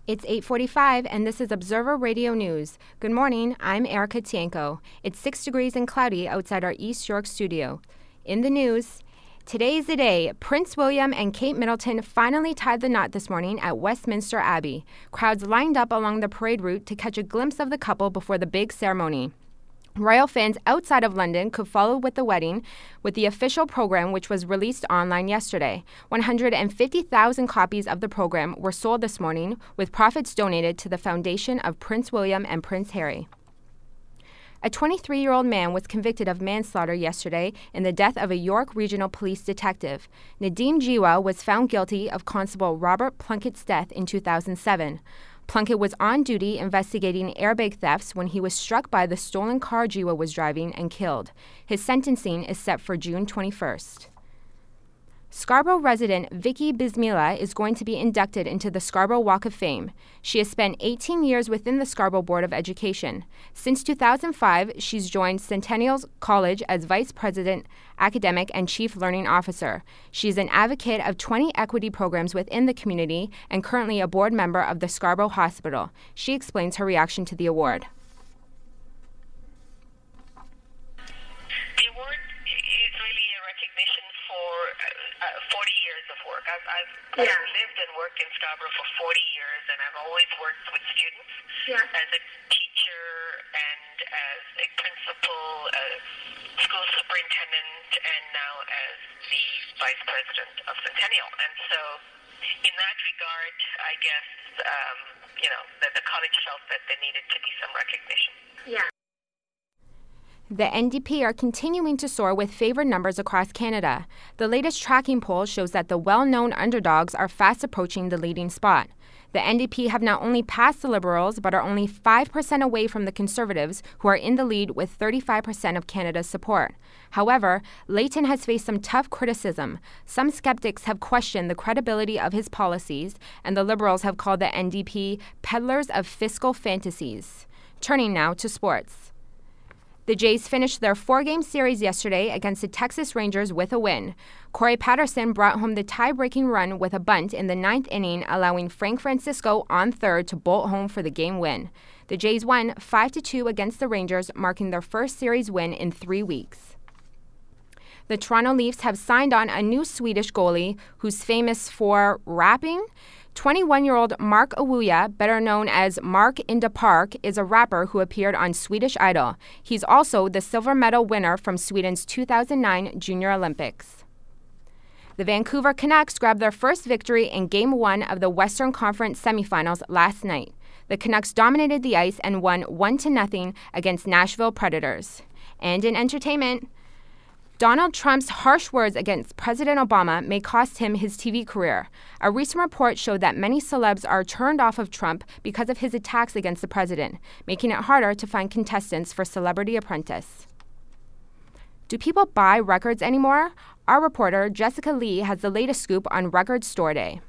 It's 8:45 and this is Observer Radio News. Good morning, I'm Erica Tienko. It's 6 degrees and cloudy outside our East York studio. In the news, today's the day. Prince William and Kate Middleton finally tied the knot this morning at Westminster Abbey. Crowds lined up along the parade route to catch a glimpse of the couple before the big ceremony. Royal fans outside of London could follow with the wedding with the official program, which was released online yesterday. 150,000 copies of the program were sold this morning, with profits donated to the foundation of Prince William and Prince Harry. A 23-year-old man was convicted of manslaughter yesterday in the death of a York Regional Police detective. Nadeem Jiwa was found guilty of Constable Robert Plunkett's death in 2007. Plunkett was on duty investigating airbag thefts when he was struck by the stolen car Jiwa was driving and killed. His sentencing is set for June 21st. Scarborough resident Vicky Bismillah is going to be inducted into the Scarborough Walk of Fame. She has spent 18 years within the Scarborough Board of Education. Since 2005, she's joined Centennial College as Vice President, Academic, and Chief Learning Officer. She's an advocate of 20 equity programs within the community and currently a board member of the Scarborough Hospital. She explains her reaction to the award. The award is really a recognition for 40 years of work. I've lived and worked in Scarborough for 40 years, and I've always worked with students as a teacher and as a principal, as school superintendent, and now as the vice president of Centennial. And so in that regard, I guess, the college felt that there needed to be some recognition. Yeah. The NDP are continuing to soar with favored numbers across Canada. The latest tracking poll shows that the well-known underdogs are fast approaching the leading spot. The NDP have not only passed the Liberals, but are only 5% away from the Conservatives, who are in the lead with 35% of Canada's support. However, Layton has faced some tough criticism. Some skeptics have questioned the credibility of his policies, and the Liberals have called the NDP peddlers of fiscal fantasies. Turning now to sports. The Jays finished their 4-game series yesterday against the Texas Rangers with a win. Corey Patterson brought home the tie-breaking run with a bunt in the 9th inning, allowing Frank Francisco on third to bolt home for the game win. The Jays won 5-2 against the Rangers, marking their first series win in 3 weeks. The Toronto Leafs have signed on a new Swedish goalie who's famous for rapping. 21-year-old Mark Awuya, better known as Mark in the Park, is a rapper who appeared on Swedish Idol. He's also the silver medal winner from Sweden's 2009 Junior Olympics. The Vancouver Canucks grabbed their first victory in Game 1 of the Western Conference semifinals last night. The Canucks dominated the ice and won 1-0 against Nashville Predators. And in entertainment, Donald Trump's harsh words against President Obama may cost him his TV career. A recent report showed that many celebs are turned off of Trump because of his attacks against the president, making it harder to find contestants for Celebrity Apprentice. Do people buy records anymore? Our reporter, Jessica Lee, has the latest scoop on Record Store Day.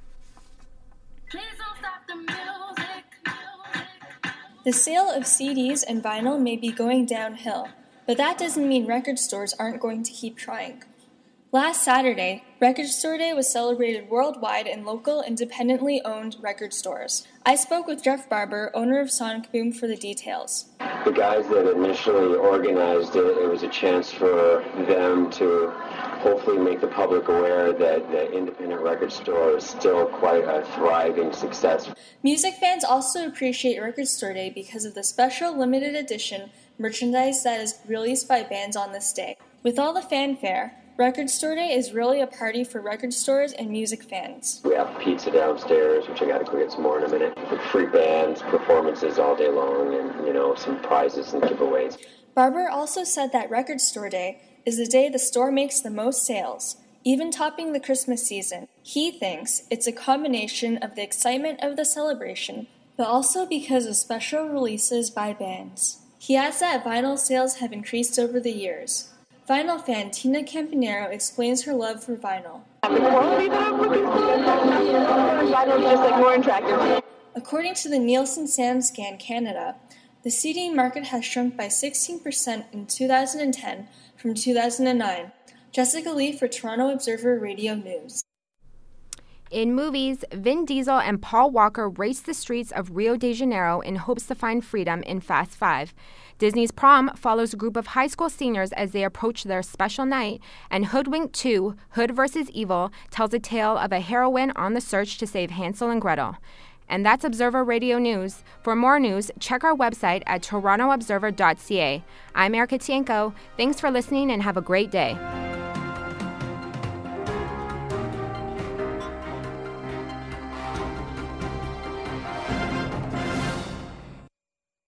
The sale of CDs and vinyl may be going downhill, but that doesn't mean record stores aren't going to keep trying. Last Saturday, Record Store Day was celebrated worldwide in local, independently owned record stores. I spoke with Jeff Barber, owner of Sonic Boom, for the details. The guys that initially organized it, it was a chance for them to hopefully make the public aware that the independent record store is still quite a thriving success. Music fans also appreciate Record Store Day because of the special limited edition merchandise that is released by bands on this day. With all the fanfare, Record Store Day is really a party for record stores and music fans. We have pizza downstairs, which I gotta go get some more in a minute. With free bands, performances all day long, and, some prizes and giveaways. Barber also said that Record Store Day is the day the store makes the most sales, even topping the Christmas season. He thinks it's a combination of the excitement of the celebration, but also because of special releases by bands. He adds that vinyl sales have increased over the years. Vinyl fan Tina Campanero explains her love for vinyl. The quality that I'm looking for, vinyl is just more attractive. According to the Nielsen SoundScan Canada, the CD market has shrunk by 16% in 2010 from 2009. Jessica Lee for Toronto Observer Radio News. In movies, Vin Diesel and Paul Walker race the streets of Rio de Janeiro in hopes to find freedom in Fast 5. Disney's Prom follows a group of high school seniors as they approach their special night, and Hoodwinked 2, Hood vs. Evil, tells a tale of a heroine on the search to save Hansel and Gretel. And that's Observer Radio News. For more news, check our website at torontoobserver.ca. I'm Erica Tienko. Thanks for listening and have a great day.